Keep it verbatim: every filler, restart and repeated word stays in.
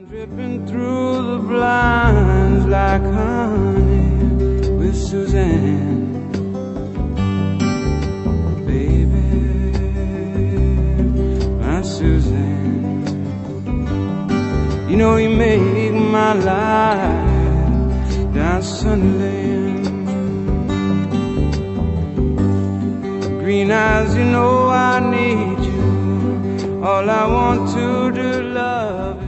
Dripping through the blinds like honey with Suzanne. Baby, my Suzanne. You know you make my life down Sunderland. Green eyes, you know I need you. All I want to do, love